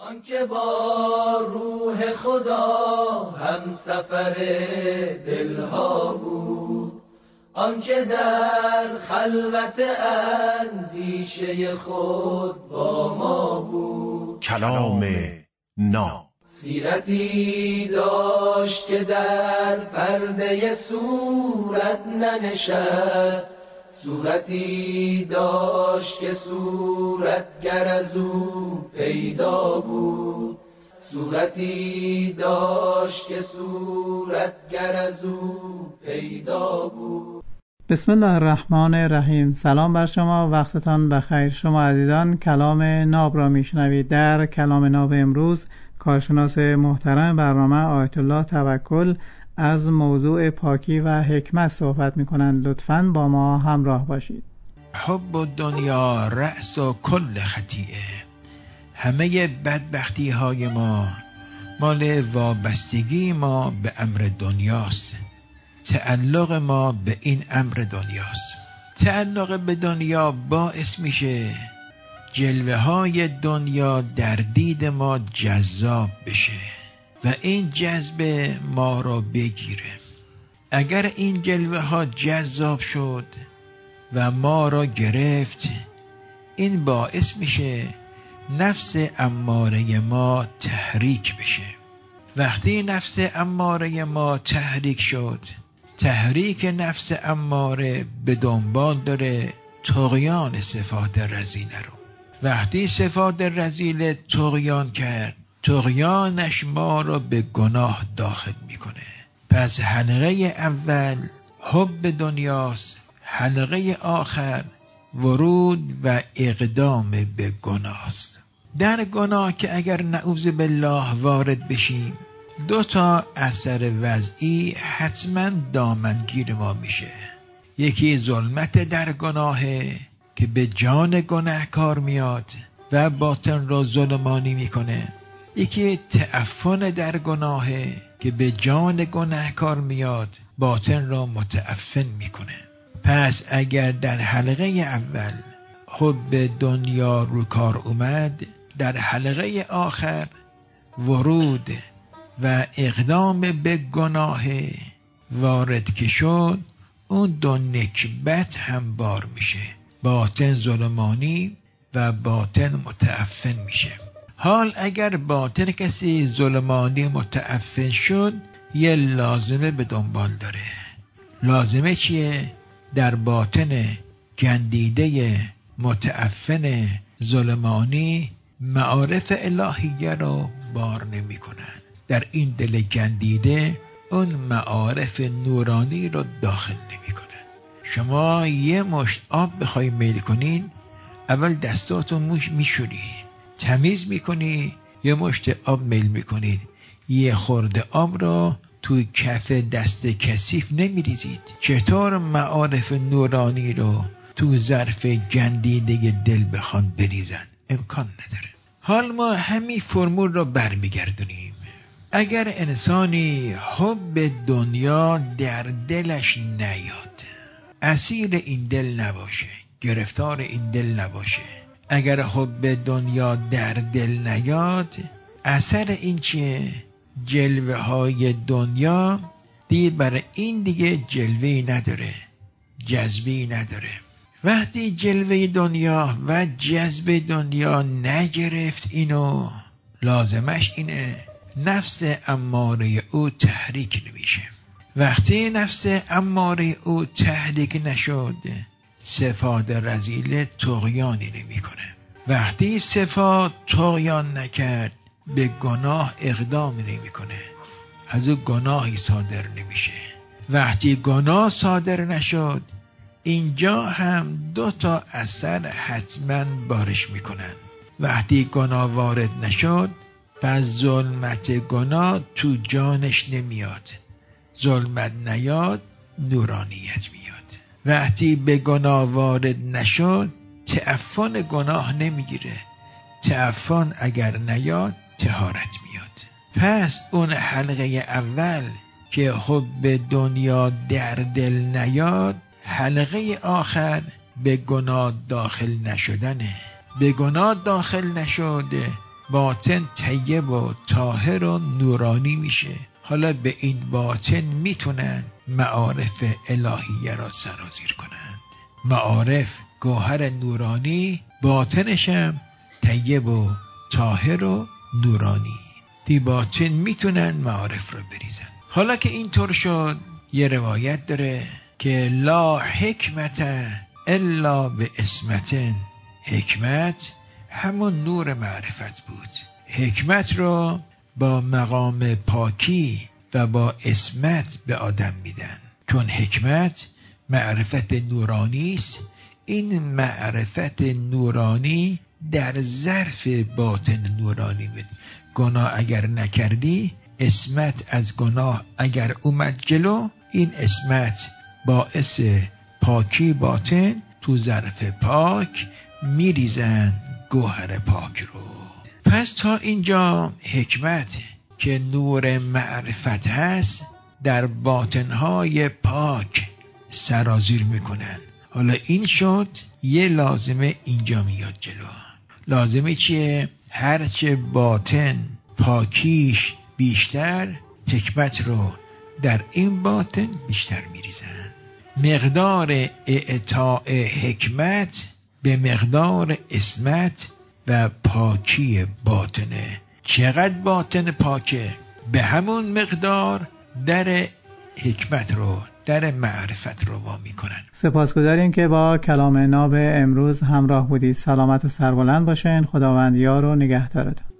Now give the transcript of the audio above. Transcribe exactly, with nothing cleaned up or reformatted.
آنکه با روح خدا هم سفر دلها بود، آنکه در خلوت اندیشه خود با ما بود. کلام ناب سیرتی داشت که در پرده صورت ننشست، صورتی داشت که صورتگر از او پیدا بود، صورتی داشت که صورتگر از او پیدا بود. بسم الله الرحمن الرحیم. سلام بر شما، وقتتان بخیر. شما عزیزان کلام ناب را میشنوید. در کلام ناب امروز کارشناس محترم برنامه آیت الله توکل از موضوع پاکی و حکمت صحبت می‌کنند. لطفاً با ما همراه باشید. حب دنیا رأس و کل خطیئه. همه بدبختی های ما مال وابستگی ما به امر دنیاست. تعلق ما به این امر دنیاست. تعلق به دنیا باعث میشه جلوه های دنیا در دید ما جذاب بشه و این جذب ما را بگیره. اگر این جلوه ها جذاب شد و ما را گرفت، این باعث میشه نفس اماره ما تحریک بشه. وقتی نفس اماره ما تحریک شد، تحریک نفس اماره به دنبال داره طغیان صفات رذیله رو. وقتی صفات رذیله طغیان کرد، طغیانش ما را به گناه داخل میکنه. پس حلقه اول حب دنیاست، حلقه آخر ورود و اقدام به گناه است. در گناه که اگر نعوذ بالله وارد بشیم، دو تا اثر وضعی حتما دامنگیر ما میشه. یکی ظلمت در گناهه که به جان گناهکار میاد و باطن را ظلمانی میکنه. یکی تعفن در گناهه که به جان گناهکار میاد، باطن را متعفن میکنه. پس اگر در حلقه اول حب دنیا رو کار اومد، در حلقه آخر ورود و اقدام به گناه وارد که شد، اون دو نکبت هم بار میشه. باطن ظلمانی و باطن متعفن میشه. حال اگر باطن کسی ظلمانی متعفن شد، یه لازمه به دنبال داره. لازمه چیه؟ در باطن گندیده متعفن ظلمانی معارف الهیه رو بار نمی کنن. در این دل گندیده اون معارف نورانی رو داخل نمی کنن. شما یه مشت آب بخوای میل کنین، اول دستاتو میشوری، تمیز میکنی، یه مشت آب میل میکنید. یه خورده آب رو توی کف دست کثیف نمیریزید. چطور معارف نورانی رو تو ظرف گندیده دل بخوان بریزن؟ امکان نداره. حال ما همین فرمول رو برمیگردونیم. اگر انسانی حب دنیا در دلش نیاد، اسیر این دل نباشه، گرفتار این دل نباشه، اگر حب دنیا در دل نیاد، اثر این چیه؟ جلوه های دنیا دید برای این دیگه جلوهی نداره، جذبی نداره. وقتی جلوه دنیا و جذب دنیا نگرفت اینو، لازمش اینه نفس اماره او تحریک نمیشه. وقتی نفس اماره او تحریک نشد، صفات رذیله طغیانی نمی کنه. وقتی صفات طغیان نکرد، به گناه اقدام نمی کنه، از او گناهی صادر نمیشه. وقتی گناه صادر نشد، اینجا هم دو تا اثر حتما بارش میکنن. وقتی گناه وارد نشد، پس ظلمت گناه تو جانش نمیاد. ظلمت نیاد، نورانیت میاد. وقتی به گناه وارد نشد، تعفن گناه نمیگیره. تعفن اگر نیاد، طهارت میاد. پس اون حلقه اول که حب دنیا در دل نیاد، حلقه آخر به گناه داخل نشدنه. به گناه داخل نشده، باطن طیب و طاهر و نورانی میشه. حالا به این باطن میتونن معارف الهیه را سرازیر کنند. معارف گوهر نورانی، باطنشم طیب و طاهر و نورانی. دی باطن میتونن معارف را بریزن. حالا که اینطور شد، یه روایت داره که لا حکمت الا به اسمتن. حکمت همون نور معرفت بود. حکمت رو با مقام پاکی و با اسمت به آدم میدن، چون حکمت معرفت نورانی است. این معرفت نورانی در ظرف باطن نورانی بود. گناه اگر نکردی، اسمت از گناه اگر اومد جلو، این اسمت باعث پاکی باطن تو ظرف پاک میریزن گوهر پاک رو. پس تا اینجا حکمت که نور معرفت هست در باطنهای پاک سرازیر میکنن. حالا این شد یه لازمه اینجا میاد جلو. لازمه چیه؟ هرچه باطن پاکیش بیشتر، حکمت رو در این باطن بیشتر میریزن. مقدار اعطاء حکمت به مقدار اسمت و پاکی باطنه. چقدر باطن پاکه، به همون مقدار در حکمت رو، در معرفت رو وا میکنن. سپاسگزاریم که با کلام ناب امروز همراه بودید. سلامت و سربلند باشین. خداوند یار و نگهدارتون.